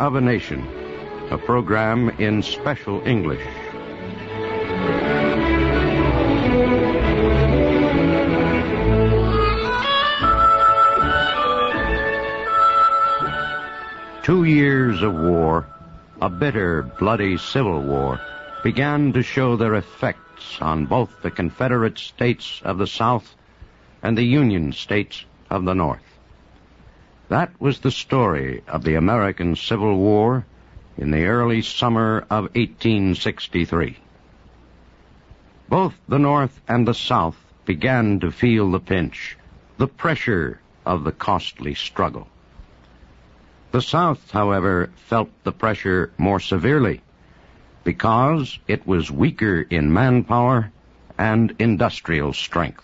of a Nation, a program in special English. Two years of war, a bitter, bloody civil war, began to show their effects on both the Confederate States of the South and the Union States of the North. That was the story of the American Civil War in the early summer of 1863. Both the North and the South began to feel the pinch, the pressure of the costly struggle. The South, however, felt the pressure more severely because it was weaker in manpower and industrial strength.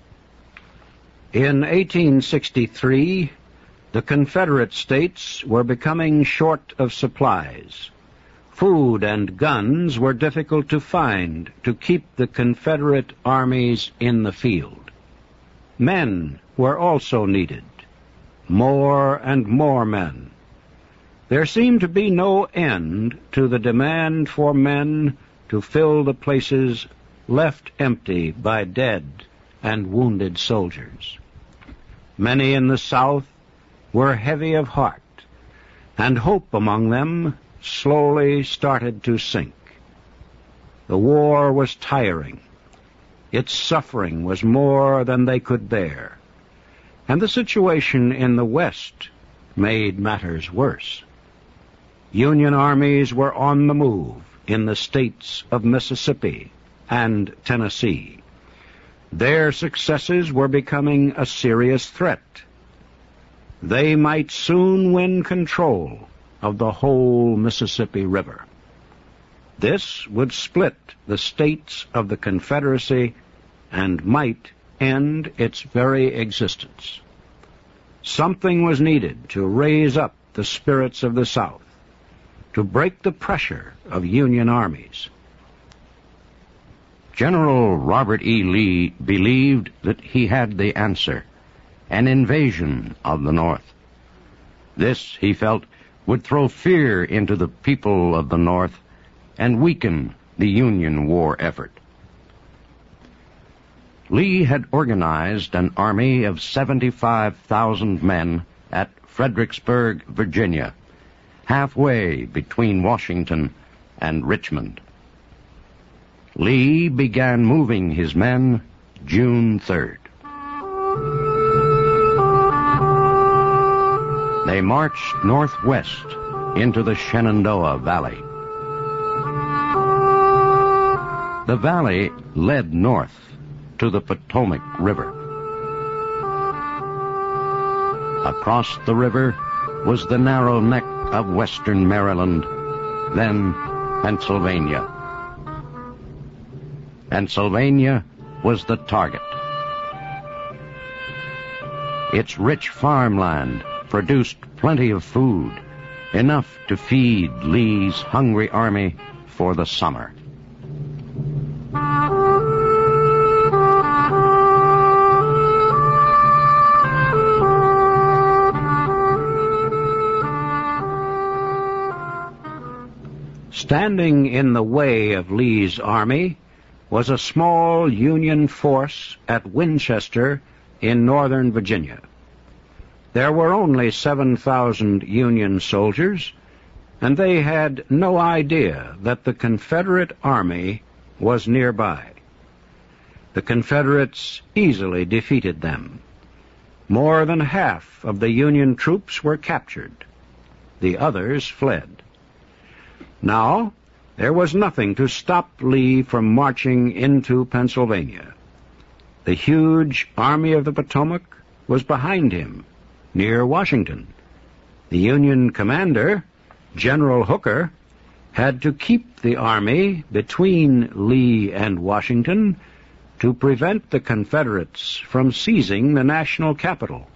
In 1863, the Confederate States were becoming short of supplies. Food and guns were difficult to find to keep the Confederate armies in the field. Men were also needed, more and more men. There seemed to be no end to the demand for men to fill the places left empty by dead and wounded soldiers. Many in the South were heavy of heart, and hope among them slowly started to sink. The war was tiring. Its suffering was more than they could bear, and the situation in the West made matters worse. Union armies were on the move in the states of Mississippi and Tennessee. Their successes were becoming a serious threat. They might soon win control of the whole Mississippi River. This would split the states of the Confederacy and might end its very existence. Something was needed to raise up the spirits of the South, to break the pressure of Union armies. General Robert E. Lee believed that he had the answer, an invasion of the North. This, he felt, would throw fear into the people of the North and weaken the Union war effort. Lee had organized an army of 75,000 men at Fredericksburg, Virginia, halfway between Washington and Richmond. Lee began moving his men June 3rd. They marched northwest into the Shenandoah Valley. The valley led north to the Potomac River. Across the river was the narrow neck of western Maryland, then Pennsylvania. Pennsylvania was the target. Its rich farmland produced plenty of food, enough to feed Lee's hungry army for the summer. Standing in the way of Lee's army was a small Union force at Winchester in northern Virginia. There were only 7,000 Union soldiers, and they had no idea that the Confederate army was nearby. The Confederates easily defeated them. More than half of the Union troops were captured. The others fled. Now, there was nothing to stop Lee from marching into Pennsylvania. The huge Army of the Potomac was behind him, near Washington. The Union commander, General Hooker, had to keep the army between Lee and Washington to prevent the Confederates from seizing the national capital.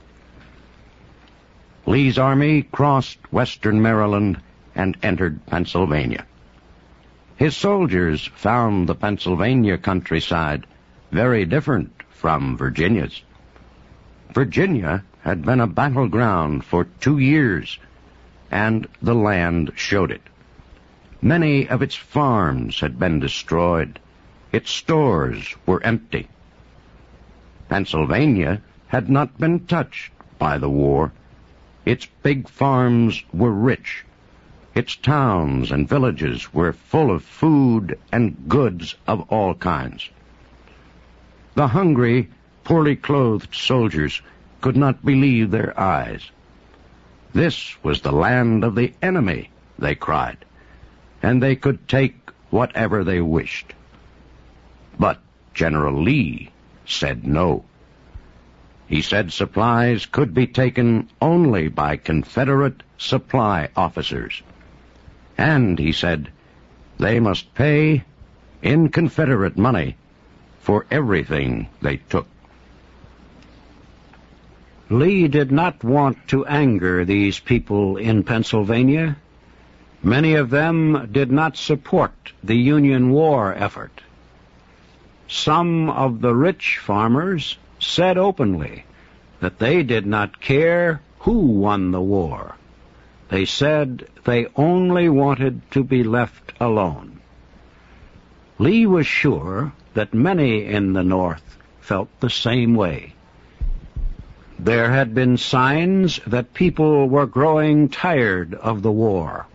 Lee's army crossed western Maryland and entered Pennsylvania. His soldiers found the Pennsylvania countryside very different from Virginia's. Virginia had been a battleground for 2 years, and the land showed it. Many of its farms had been destroyed. Its stores were empty. Pennsylvania had not been touched by the war. Its big farms were rich. Its towns and villages were full of food and goods of all kinds. The hungry, poorly clothed soldiers could not believe their eyes. This was the land of the enemy, they cried, and they could take whatever they wished. But General Lee said no. He said supplies could be taken only by Confederate supply officers. And, he said, they must pay in Confederate money for everything they took. Lee did not want to anger these people in Pennsylvania. Many of them did not support the Union war effort. Some of the rich farmers said openly that they did not care who won the war. They said they only wanted to be left alone. Lee was sure that many in the North felt the same way. There had been signs that people were growing tired of the war.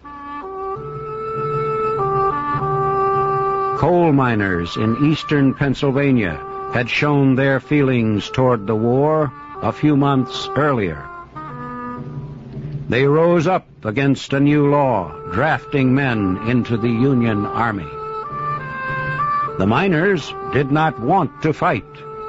Coal miners in eastern Pennsylvania had shown their feelings toward the war a few months earlier. They rose up against a new law drafting men into the Union Army. The miners did not want to fight.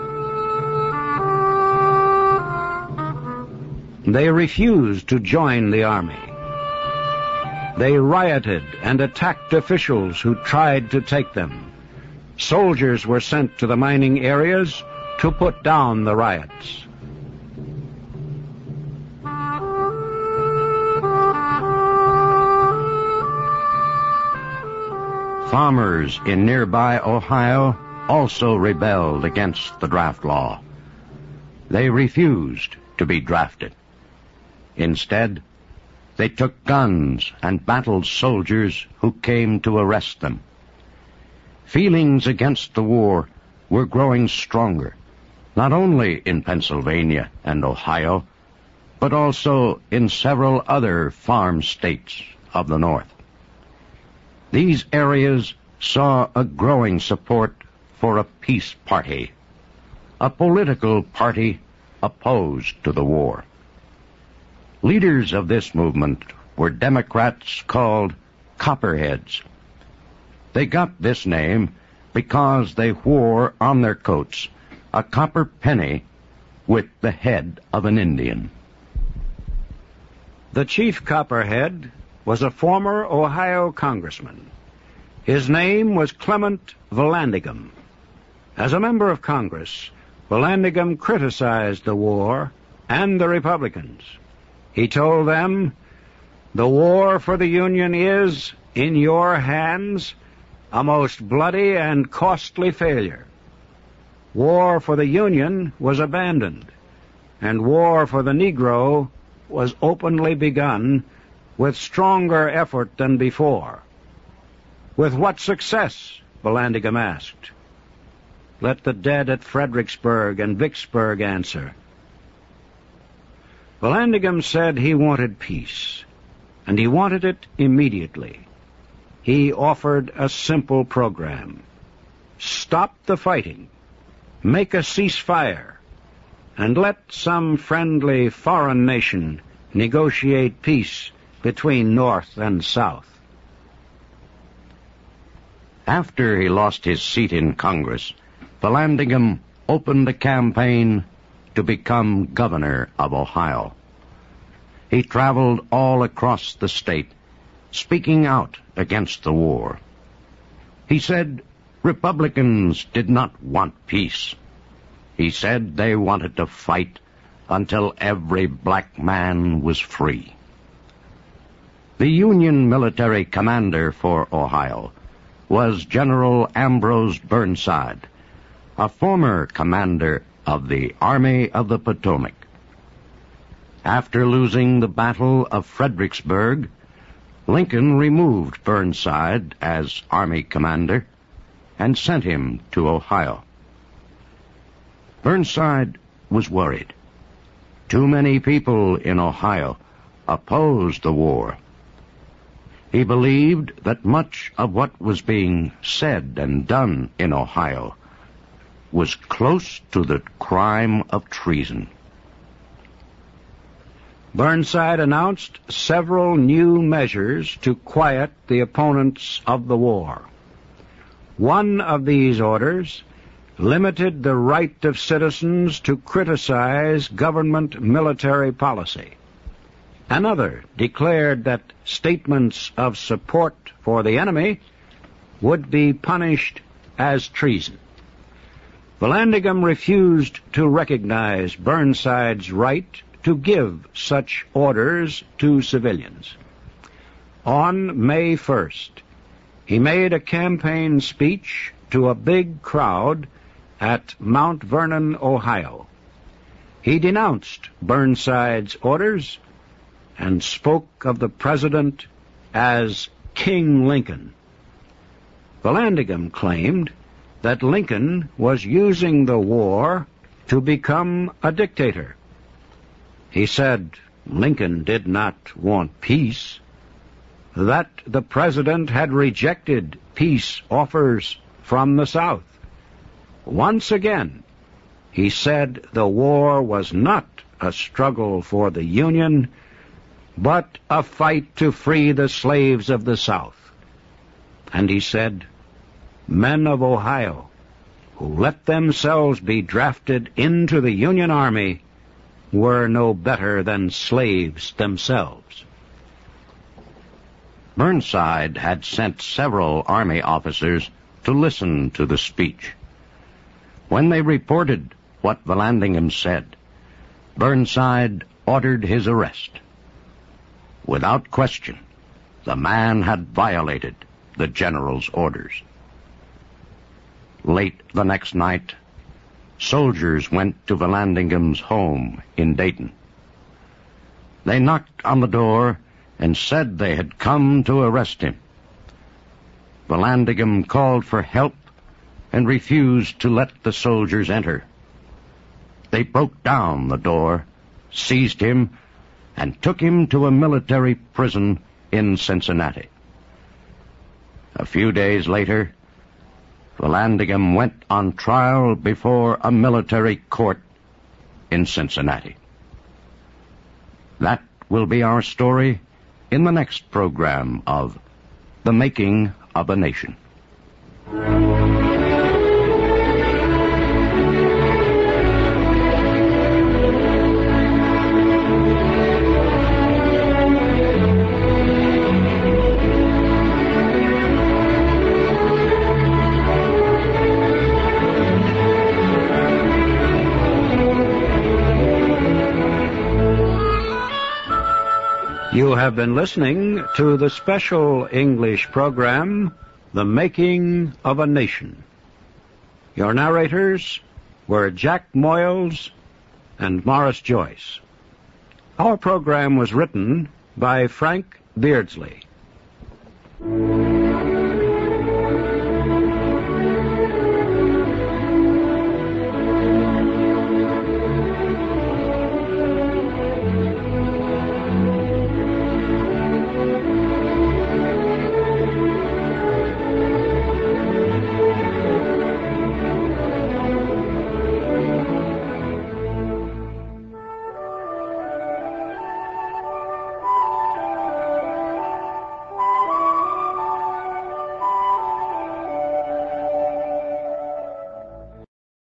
They refused to join the army. They rioted and attacked officials who tried to take them. Soldiers were sent to the mining areas to put down the riots. Farmers in nearby Ohio also rebelled against the draft law. They refused to be drafted. Instead, they took guns and battled soldiers who came to arrest them. Feelings against the war were growing stronger, not only in Pennsylvania and Ohio, but also in several other farm states of the North. These areas saw a growing support for a peace party, a political party opposed to the war. Leaders of this movement were Democrats called Copperheads. They got this name because they wore on their coats a copper penny with the head of an Indian. The chief Copperhead was a former Ohio congressman. His name was Clement Vallandigham. As a member of Congress, Vallandigham criticized the war and the Republicans. He told them, "The war for the Union is, in your hands, a most bloody and costly failure. War for the Union was abandoned, and war for the Negro was openly begun with stronger effort than before." "With what success?" Vallandigham asked. "Let the dead at Fredericksburg and Vicksburg answer." Vallandigham said he wanted peace, and he wanted it immediately. He offered a simple program. Stop the fighting, make a ceasefire, and let some friendly foreign nation negotiate peace between North and South. After he lost his seat in Congress, Vallandigham opened a campaign to become governor of Ohio. He traveled all across the state, speaking out against the war. He said Republicans did not want peace. He said they wanted to fight until every black man was free. The Union military commander for Ohio was General Ambrose Burnside, a former commander of the Army of the Potomac. After losing the Battle of Fredericksburg, Lincoln removed Burnside as Army commander and sent him to Ohio. Burnside was worried. Too many people in Ohio opposed the war. He believed that much of what was being said and done in Ohio was close to the crime of treason. Burnside announced several new measures to quiet the opponents of the war. One of these orders limited the right of citizens to criticize government military policy. Another declared that statements of support for the enemy would be punished as treason. Vallandigham refused to recognize Burnside's right to give such orders to civilians. On May 1st, he made a campaign speech to a big crowd at Mount Vernon, Ohio. He denounced Burnside's orders and spoke of the president as King Lincoln. Vallandigham claimed that Lincoln was using the war to become a dictator. He said Lincoln did not want peace, that the president had rejected peace offers from the South. Once again, he said the war was not a struggle for the Union, but a fight to free the slaves of the South. And he said, men of Ohio who let themselves be drafted into the Union Army were no better than slaves themselves. Burnside had sent several Army officers to listen to the speech. When they reported what Vallandigham said, Burnside ordered his arrest. Without question, the man had violated the general's orders. Late the next night, soldiers went to Vallandigham's home in Dayton. They knocked on the door and said they had come to arrest him. Vallandigham called for help and refused to let the soldiers enter. They broke down the door, seized him, and took him to a military prison in Cincinnati. A few days later, Vallandigham went on trial before a military court in Cincinnati. That will be our story in the next program of The Making of a Nation. You have been listening to the special English program, The Making of a Nation. Your narrators were Jack Moyles and Morris Joyce. Our program was written by Frank Beardsley.